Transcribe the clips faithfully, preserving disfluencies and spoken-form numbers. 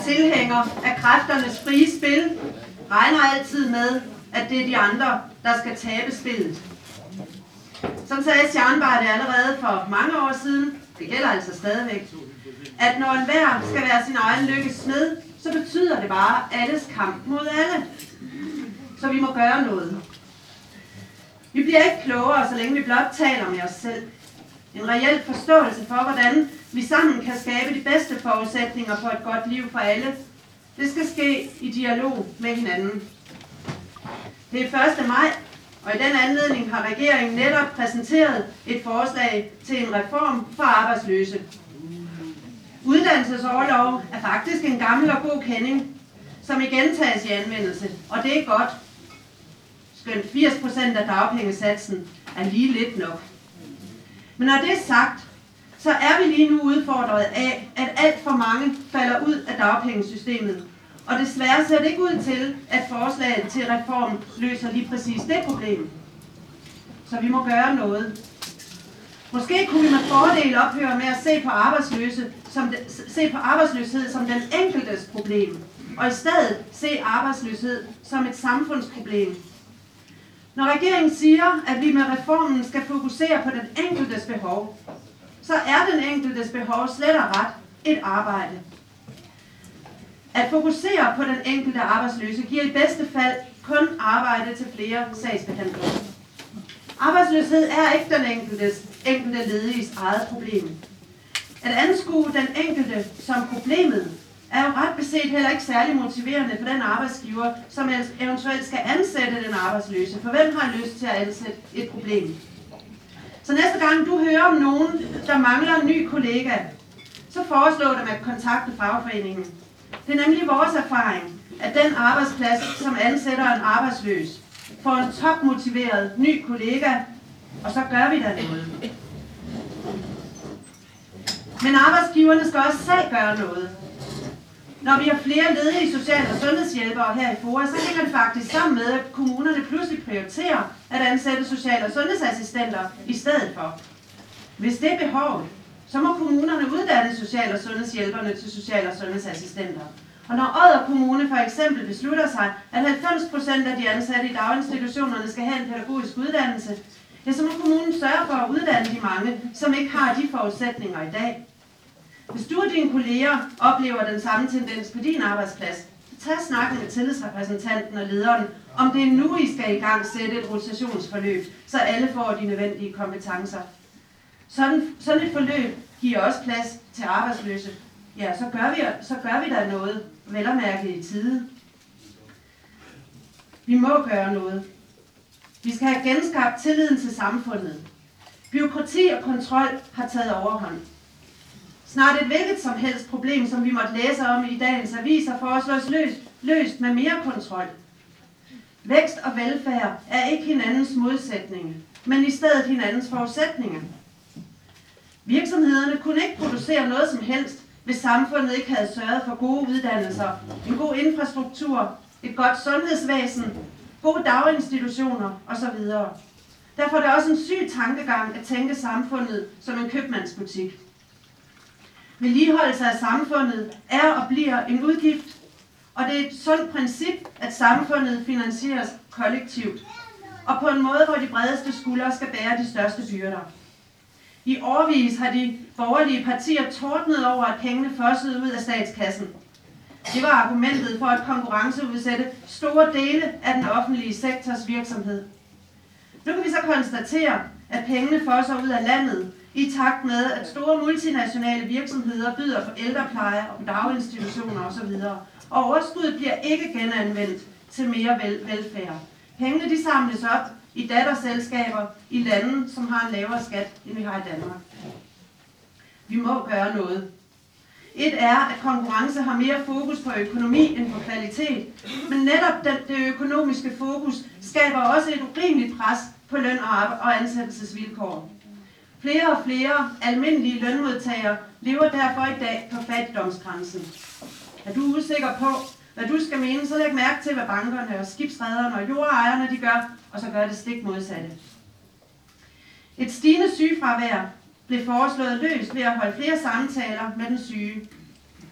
tilhænger af kræfternes frie spil, regner altid med, at det er de andre, der skal tabe spillet. Som sagde Scharnbeide allerede for mange år siden, det gælder altså stadigvæk, at når enhver skal være sin egen lykkes smed, så betyder det bare alles kamp mod alle. Så vi må gøre noget. Vi bliver ikke klogere, så længe vi blot taler med os selv. En reel forståelse for, hvordan vi sammen kan skabe de bedste forudsætninger for et godt liv for alle, det skal ske i dialog med hinanden. Det er første maj, og i den anledning har regeringen netop præsenteret et forslag til en reform for arbejdsløse. Uddannelsesorlov er faktisk en gammel og god kending, som igen tages i anvendelse, og det er godt. Skønt firs procent af dagpengesatsen er lige lidt nok. Men når det er sagt, så er vi lige nu udfordret af, at alt for mange falder ud af dagpengesystemet. Og desværre ser det ikke ud til, at forslaget til reform løser lige præcis det problem. Så vi må gøre noget. Måske kunne vi med fordel ophøre med at se på, arbejdsløse som de, se på arbejdsløshed som den enkeltes problem, og i stedet se arbejdsløshed som et samfundsproblem. Når regeringen siger, at vi med reformen skal fokusere på den enkeltes behov, så er den enkeltes behov slet og ret et arbejde. At fokusere på den enkelte arbejdsløse giver i bedste fald kun arbejde til flere sagsbehandlere. Arbejdsløshed er ikke den enkeltes, enkelte lediges eget problem. At anskue den enkelte som problemet er jo ret beset heller ikke særlig motiverende for den arbejdsgiver, som eventuelt skal ansætte den arbejdsløse. For hvem har lyst til at ansætte et problem? Så næste gang du hører om nogen, der mangler en ny kollega, så foreslå dem at kontakte fagforeningen. Det er nemlig vores erfaring, at den arbejdsplads, som ansætter en arbejdsløs, får en topmotiveret ny kollega, og så gør vi da noget. Men arbejdsgiverne skal også selv gøre noget. Når vi har flere ledige social- og sundhedshjælpere her i FOA, så hænger det faktisk sammen med, at kommunerne pludselig prioriterer at ansætte social- og sundhedsassistenter i stedet for. Hvis det er behovet, så må kommunerne uddanne social- og sundhedshjælperne til social- og sundhedsassistenter. Og når Odder Kommune for eksempel beslutter sig, at halvfems procent af de ansatte i daginstitutionerne skal have en pædagogisk uddannelse, ja, så må kommunen sørge for at uddanne de mange, som ikke har de forudsætninger i dag. Hvis du og dine kolleger oplever den samme tendens på din arbejdsplads, så tag snakken med tillidsrepræsentanten og lederen, om det er nu, I skal i gang sætte et rotationsforløb, så alle får de nødvendige kompetencer. Sådan, sådan et forløb giver også plads til arbejdsløse. Ja, så gør vi, så gør vi da noget, vel at mærke i tide. Vi må gøre noget. Vi skal have genskabt tilliden til samfundet. Bureaukrati og kontrol har taget overhånd. Snart et hvilket som helst problem, som vi måtte læse om i dagens aviser, foreslås løst, løst med mere kontrol. Vækst og velfærd er ikke hinandens modsætninger, men i stedet hinandens forudsætninger. Virksomhederne kunne ikke producere noget som helst, hvis samfundet ikke havde sørget for gode uddannelser, en god infrastruktur, et godt sundhedsvæsen, gode daginstitutioner osv. Derfor er det også en syg tankegang at tænke samfundet som en købmandsbutik. Vedligeholdelse af samfundet er og bliver en udgift, og det er et sundt princip, at samfundet finansieres kollektivt, og på en måde, hvor de bredeste skuldre skal bære de største byrder. I årevis har de borgerlige partier tordnet over, at pengene fossede ud af statskassen. Det var argumentet for at konkurrenceudsætte store dele af den offentlige sektors virksomhed. Nu kan vi så konstatere, at pengene fosser ud af landet, i takt med, at store multinationale virksomheder byder på ældrepleje og daginstitutioner osv. Og overskuddet bliver ikke genanvendt til mere vel- velfærd. Pengene de samles op i datterselskaber i lande, som har en lavere skat, end vi har i Danmark. Vi må gøre noget. Et er, at konkurrence har mere fokus på økonomi end på kvalitet, men netop den, det økonomiske fokus skaber også et urimeligt pres på løn og ansættelsesvilkår. Flere og flere almindelige lønmodtagere lever derfor i dag på fattigdomsgrænsen. Er du usikker på, hvad du skal mene, så læg mærke til, hvad bankerne og skibsrederne og jordejerne de gør, og så gør det stik modsatte. Et stigende sygefravær blev foreslået løst ved at holde flere samtaler med den syge.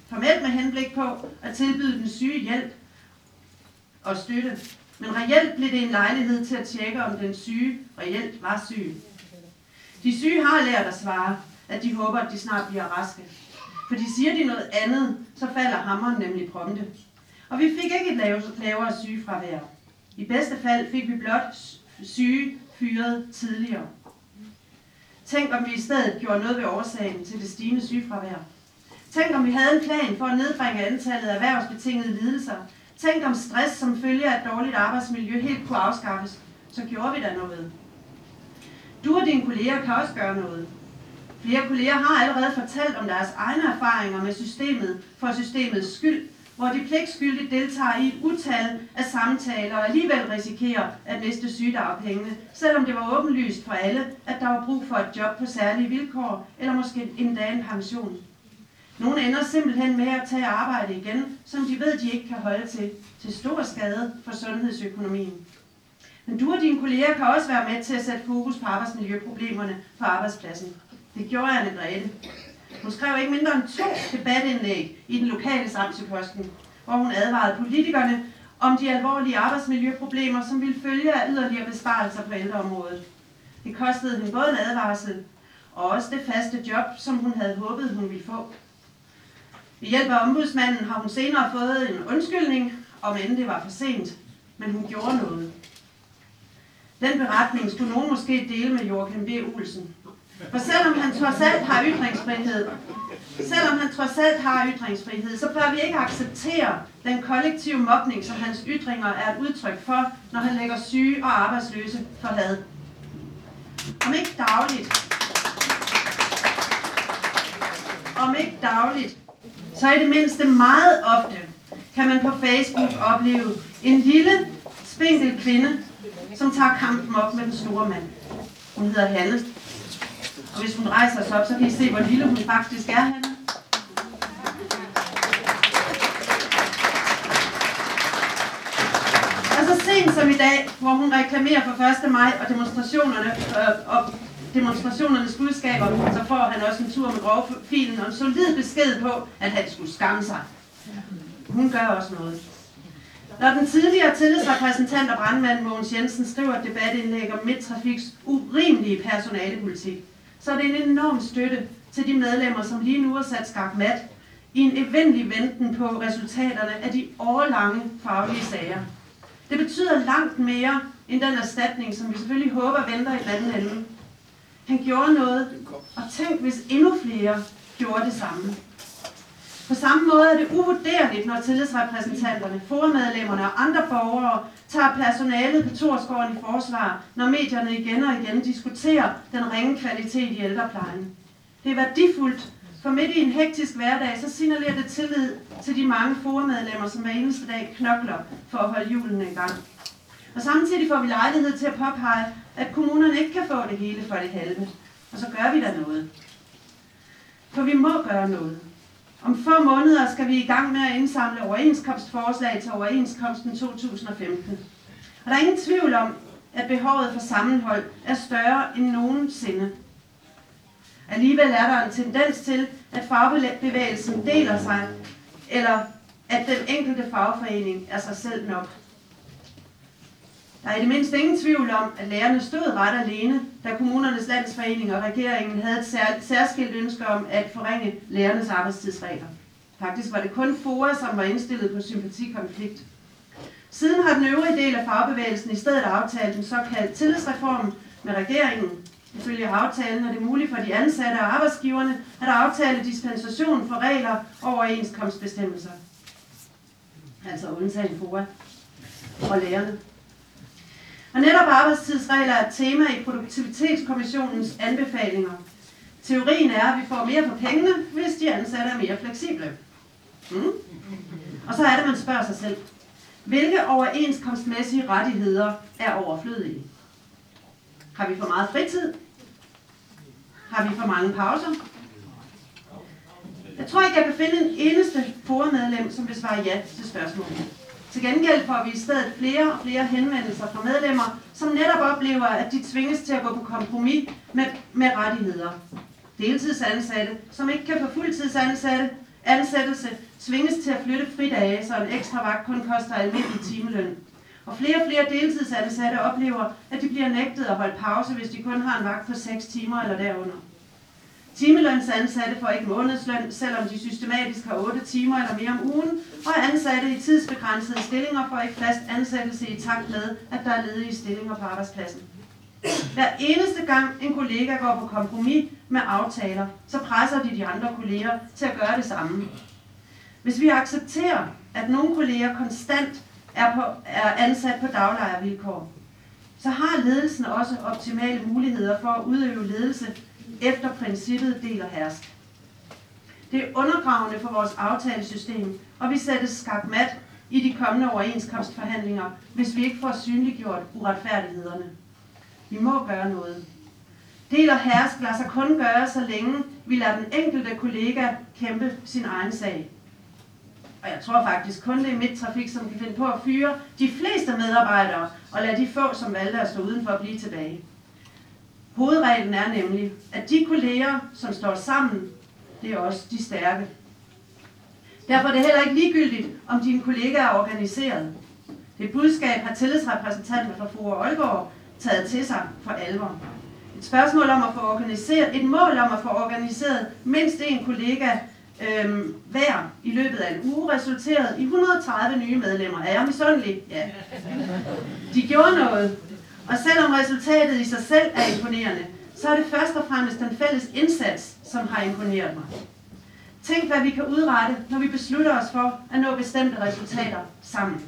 Formelt med henblik på at tilbyde den syge hjælp og støtte. Men reelt blev det en lejlighed til at tjekke, om den syge reelt var syg. De syge har lært at svare, at de håber, at de snart bliver raske. For de siger de noget andet, så falder hammeren nemlig prompte. Og vi fik ikke et lavere sygefravær. I bedste fald fik vi blot syge fyret tidligere. Tænk, om vi i stedet gjorde noget ved årsagen til det stigende sygefravær. Tænk, om vi havde en plan for at nedbringe antallet af erhvervsbetingede lidelser. Tænk, om stress som følge af et dårligt arbejdsmiljø helt kunne afskaffes. Så gjorde vi da noget. Du og dine kolleger kan også gøre noget. Flere kolleger har allerede fortalt om deres egne erfaringer med systemet for systemets skyld, hvor de pligtskyldigt deltager i et utal af samtaler og alligevel risikerer at miste sygedagpengene, selvom det var åbenlyst for alle, at der var brug for et job på særlige vilkår, eller måske endda en pension. Nogle ender simpelthen med at tage arbejde igen, som de ved, de ikke kan holde til, til stor skade for sundhedsøkonomien. Men du og dine kolleger kan også være med til at sætte fokus på arbejdsmiljøproblemerne på arbejdspladsen. Det gjorde Anne Grete. Hun skrev ikke mindre end to debatindlæg i den lokale Samsø-Posten, hvor hun advarede politikerne om de alvorlige arbejdsmiljøproblemer, som ville følge af yderligere besparelser på ældreområdet. Det kostede hende både en advarsel og også det faste job, som hun havde håbet, hun ville få. Ved hjælp af ombudsmanden har hun senere fået en undskyldning, om end det var for sent, men hun gjorde noget. Den beretning skulle nogen måske dele med Joachim B. Olsen. For selvom han trods alt har ytringsfrihed, selvom han trods alt har ytringsfrihed, så bør vi ikke acceptere den kollektive mobning, som hans ytringer er et udtryk for, når han lægger syge og arbejdsløse for had. Om ikke dagligt, om ikke dagligt, så i det mindste meget ofte kan man på Facebook opleve en lille, spinkel kvinde, som tager kampen op med den store mand. Hun hedder Hanne. Og hvis hun rejser sig op, så kan I se, hvor lille hun faktisk er henne. Og så sent som i dag, hvor hun reklamerer for første maj og demonstrationerne øh, og demonstrationernes budskaber, så får han også en tur med grovfilen og en solid besked på, at han skulle skamme sig. Hun gør også noget. Når den tidligere tillidsrepræsentant og brandmand Mogens Jensen skriver et debatindlæg om Midttrafiks urimelige personalepolitik, så er det en enorm støtte til de medlemmer, som lige nu er sat skakmat i en eventlig venten på resultaterne af de årelange faglige sager. Det betyder langt mere end den erstatning, som vi selvfølgelig håber venter i den anden ende. Han gjorde noget, og tænk, hvis endnu flere gjorde det samme. På samme måde er det uvurderligt, når tillidsrepræsentanterne, forumedlemmerne og andre borgere tager personalet på Thorsgården i forsvar, når medierne igen og igen diskuterer den ringe kvalitet i ældreplejen. Det er værdifuldt, for midt i en hektisk hverdag, så signalerer det tillid til de mange forumedlemmer, som hver eneste dag knokler for at holde hjulene i gang. Og samtidig får vi lejlighed til at påpege, at kommunerne ikke kan få det hele for det halve. Og så gør vi da noget. For vi må gøre noget. Om få måneder skal vi i gang med at indsamle overenskomstforslag til overenskomsten to tusind og femten. Og der er ingen tvivl om, at behovet for sammenhold er større end nogensinde. Alligevel er der en tendens til, at fagbevægelsen deler sig, eller at den enkelte fagforening er sig selv nok. Der er i det mindste ingen tvivl om, at lærerne stod ret alene, da Kommunernes Landsforening og regeringen havde et særskilt ønske om at forringe lærernes arbejdstidsregler. Faktisk var det kun F O A, som var indstillet på sympatikonflikt. Siden har den øvrige del af fagbevægelsen i stedet aftalt en såkaldt tillidsreform med regeringen. Ifølge aftalen er det muligt for de ansatte og arbejdsgiverne at aftale dispensation for regler og overenskomstbestemmelser. Altså undtagen F O A og lærerne. Og netop arbejdstidsregler er et tema i Produktivitetskommissionens anbefalinger. Teorien er, at vi får mere for pengene, hvis de ansatte er mere fleksible. Mm. Og så er det, man spørger sig selv. Hvilke overenskomstmæssige rettigheder er overflødige? Har vi for meget fritid? Har vi for mange pauser? Jeg tror ikke, jeg kan finde en eneste forumedlem, som vil svare ja til spørgsmålet. Til gengæld får vi i stedet flere og flere henvendelser fra medlemmer, som netop oplever, at de tvinges til at gå på kompromis med, med rettigheder. Deltidsansatte, som ikke kan få fuldtidsansatte, ansættelse tvinges til at flytte fridage, så en ekstra vagt kun koster almindelig timeløn. Og flere og flere deltidsansatte oplever, at de bliver nægtet at holde pause, hvis de kun har en vagt på seks timer eller derunder. Timelønsansatte får ikke månedsløn, selvom de systematisk har otte timer eller mere om ugen, og ansatte i tidsbegrænsede stillinger får ikke fast ansættelse i takt med, at der er ledige stillinger på arbejdspladsen. Hver eneste gang en kollega går på kompromis med aftaler, så presser de de andre kolleger til at gøre det samme. Hvis vi accepterer, at nogle kolleger konstant er, på, er ansat på daglejervilkår, så har ledelsen også optimale muligheder for at udøve ledelse efter princippet del og hersk. Det er undergravende for vores aftalesystem, og vi sættes skakmat i de kommende overenskomstforhandlinger, hvis vi ikke får synliggjort uretfærdighederne. Vi må gøre noget. Del og hersk lader sig kun gøre, så længe vi lader den enkelte kollega kæmpe sin egen sag. Og jeg tror faktisk kun det er Midttrafik, som kan finde på at fyre de fleste medarbejdere og lade de få, som valgte at stå udenfor, at blive tilbage. Hovedreglen er nemlig, at de kolleger, som står sammen, det er også de stærke. Derfor er det heller ikke ligegyldigt, om dine kollegaer er organiseret. Det budskab har tillidsrepræsentanter fra Fora Aalborg taget til sig for alvor. Et spørgsmål om at få organiseret, et mål om at få organiseret mindst en kollega øhm, hver i løbet af en uge resulterede i et hundrede og tredive nye medlemmer. Er jeg misundelig? Ja. De gjorde noget. Og selvom resultatet i sig selv er imponerende, så er det først og fremmest den fælles indsats, som har imponeret mig. Tænk, hvad vi kan udrette, når vi beslutter os for at nå bestemte resultater sammen.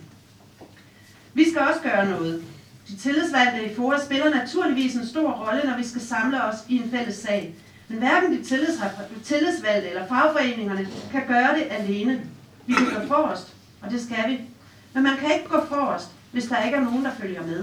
Vi skal også gøre noget. De tillidsvalgte i Fora spiller naturligvis en stor rolle, når vi skal samle os i en fælles sag. Men hverken de tillidsvalgte eller fagforeningerne kan gøre det alene. Vi kan gå forrest, og det skal vi. Men man kan ikke gå forrest, hvis der ikke er nogen, der følger med.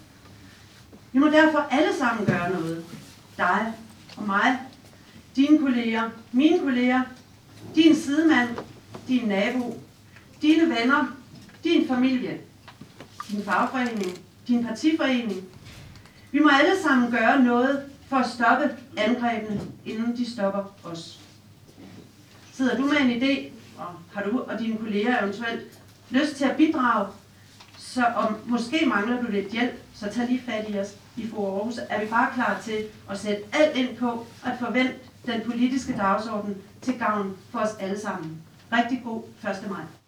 Vi må derfor alle sammen gøre noget. Dig og mig, dine kolleger, mine kolleger, din sidemand, din nabo, dine venner, din familie, din fagforening, din partiforening. Vi må alle sammen gøre noget for at stoppe angrebene, inden de stopper os. Sidder du med en idé, og har du og dine kolleger eventuelt lyst til at bidrage, så om måske mangler du lidt hjælp, så tag lige fat i os. I Fora Aarhus er vi bare klar til at sætte alt ind på at forvente den politiske dagsorden til gavn for os alle sammen. Rigtig god første maj.